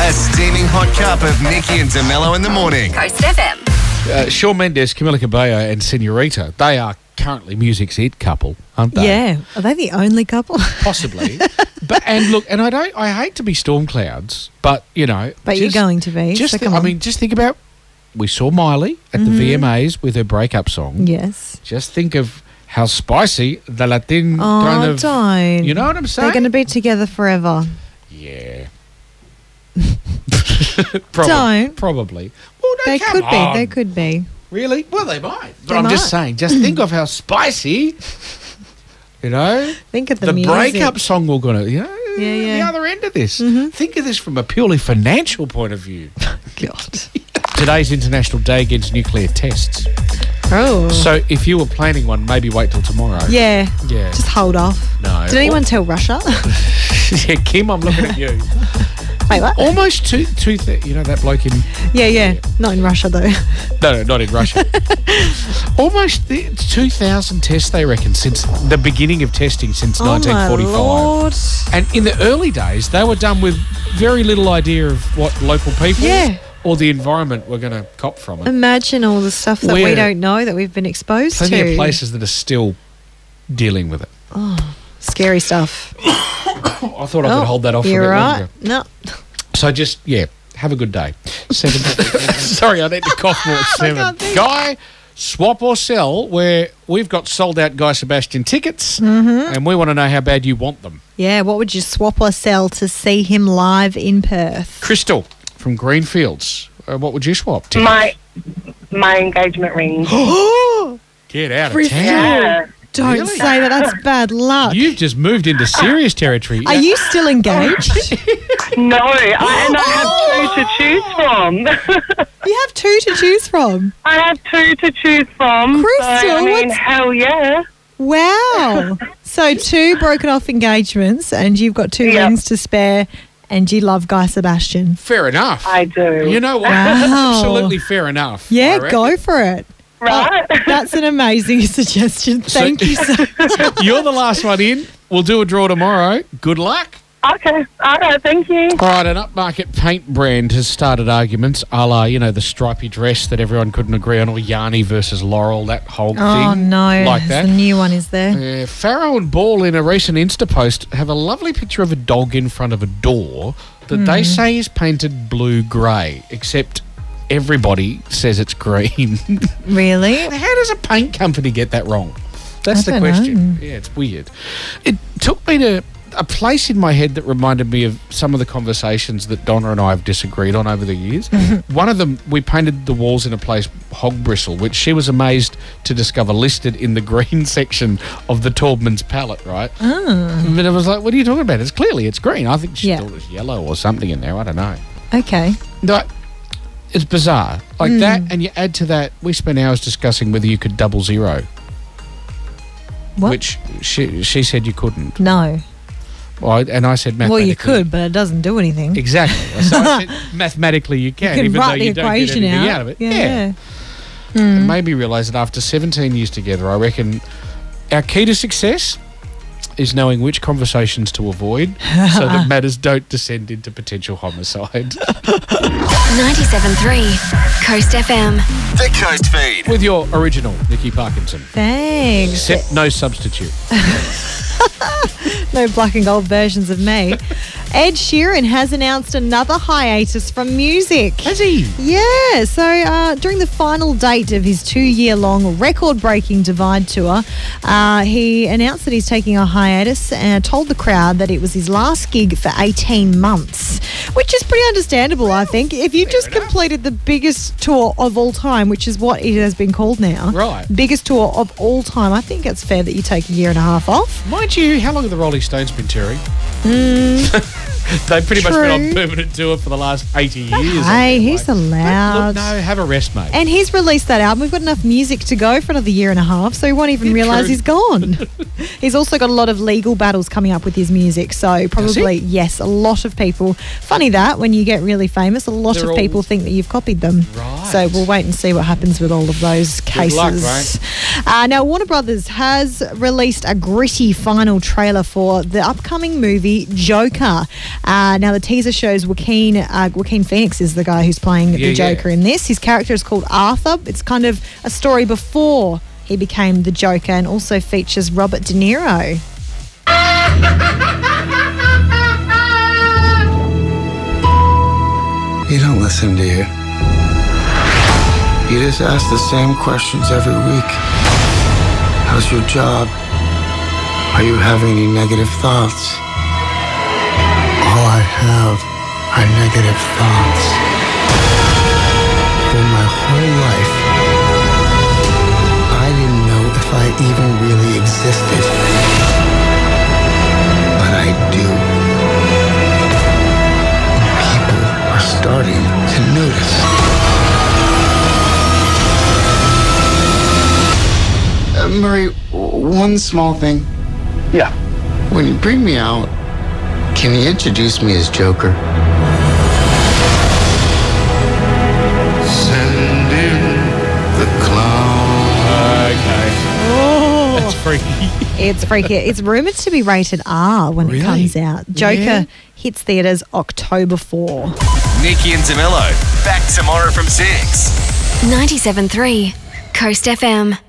A steaming hot cup of Nikki and DeMello in the morning. Coast FM. Shawn Mendes, Camila Cabello and Senorita, they are currently music's hit couple, aren't they? Yeah. Are they the only couple? Possibly. I hate to be storm clouds, but, you know. But you're going to be. Just so come on. just think about, we saw Miley at the VMAs with her breakup song. Yes. Just think of how spicy the Latin kind of... don't. You know what I'm saying? They're going to be together forever. Yeah. Don't. Probably. Well, no, They come could on. be. They could be. Really? Well, they might. But They I'm just might. saying, just think of how spicy, you know, Think of the the music. breakup song we're going to, you know, Yeah, the yeah. other end of this. Think of this from a purely financial point of view. God. Today's International Day Against Nuclear Tests. Oh. So if you were planning one, maybe wait till tomorrow. Yeah. Yeah. Just hold off. No. Did anyone tell Russia? Yeah, Kim, I'm looking at you. Wait, what? Almost you know that bloke in... Yeah. Not in Russia, though. No, not in Russia. Almost 2,000 tests, they reckon, since the beginning of testing since Oh, my 1945. Lord. And in the early days, they were done with very little idea of what local people or the environment were going to cop from it. Imagine all the stuff that we Where- don't know that we've been exposed Plenty to. of places that are still dealing with it. Scary stuff. I thought I could hold that off for a You're bit right. longer. No. So just, have a good day. Sorry, I need to cough more at 7. can't think. Guy, swap or sell, where we've got sold out Guy Sebastian tickets and we want to know how bad you want them. Yeah, what would you swap or sell to see him live in Perth? Crystal from Greenfields, what would you swap? My engagement ring. Get out of Crystal. town. Yeah. Don't Really? say that. That's bad luck. You've just moved into serious territory. Are you still engaged? No, I have two to choose from. You have two to choose from. I have two to choose from. Crystal, so, I mean, what's- hell yeah. Wow. So 2 broken off engagements and you've got 2 Yep. rings to spare and you love Guy Sebastian. Fair enough. I do. You know what? Wow. Absolutely fair enough. I Yeah, reckon. go for it. Right? That's an amazing suggestion. Thank you so much. You're the last one in. We'll do a draw tomorrow. Good luck. Okay. All right. Thank you. All right, an upmarket paint brand has started arguments a la, the stripy dress that everyone couldn't agree on, or Yarny versus Laurel, that whole thing. Oh, no. Like that. The new one is there. Farrow and Ball, in a recent Insta post, have a lovely picture of a dog in front of a door that they say is painted blue-grey, except everybody says it's green. Really? How does a paint company get that wrong? That's I the don't question. know. Yeah, it's weird. It took me to a place in my head that reminded me of some of the conversations that Donna and I have disagreed on over the years. One of them, we painted the walls in a place, Hog Bristle, which she was amazed to discover listed in the green section of the Taubman's palette, right? But I was like, what are you talking about? It's green. I think she thought it was yellow or something in there. I don't know. Okay. No, it's bizarre. Like that, and you add to that, we spent hours discussing whether you could double zero. What? Which she said you couldn't. No. Well, and I said mathematically. Well, you could, but it doesn't do anything. Exactly. So I said mathematically you can, You can even though write the you don't get equation anything out. out of it. Yeah. It made me realise that after 17 years together, I reckon our key to success is knowing which conversations to avoid so that matters don't descend into potential homicide. 97.3 Coast FM. The Coast Feed. With your original Nikki Parkinson. Thanks. Except no substitute. No black and gold versions of me. Ed Sheeran has announced another hiatus from music. Has he? Yeah, so during the final date of his 2-year-long record-breaking Divide tour, he announced that he's taking a hiatus and told the crowd that it was his last gig for 18 months, which is pretty understandable, I think. If you've just completed the biggest tour of all time, which is what it has been called now, Right. biggest tour of all time, I think it's fair that you take a year and a half off. Mind you, how long have the Rolling Stones been touring? They've pretty much been on True. permanent tour for the last 80 years. Hey, I think, he's like. allowed. Look, no, have a rest, mate. And he's released that album. We've got enough music to go for another year and a half, so he won't even Yeah, realise true. he's gone. He's also got a lot of legal battles coming up with his music, so probably, yes, a lot of people. Funny that, when you get really famous, a lot They're of all- people think that you've copied them. Right. So we'll wait and see what happens with all of those cases. luck, mate. Now, Warner Brothers has released a gritty final trailer for the upcoming movie Joker. Now, the teaser shows Joaquin Phoenix is the guy who's playing the Joker in this. His character is called Arthur. It's kind of a story before he became the Joker, and also features Robert De Niro. You don't listen, do you? You just ask the same questions every week. How's your job? Are you having any negative thoughts? All I have are negative thoughts. For my whole life, I didn't know if I even really existed. But I do. People are starting to notice. Murray, one small thing. Yeah. When you bring me out, can you introduce me as Joker? Send in the clown. Okay. Oh, That's freaky. it's freaky. It's rumoured to be rated R when it comes out. Joker hits theatres October 4. Nikki and DeMello. Back tomorrow from 6. 97.3 Coast FM.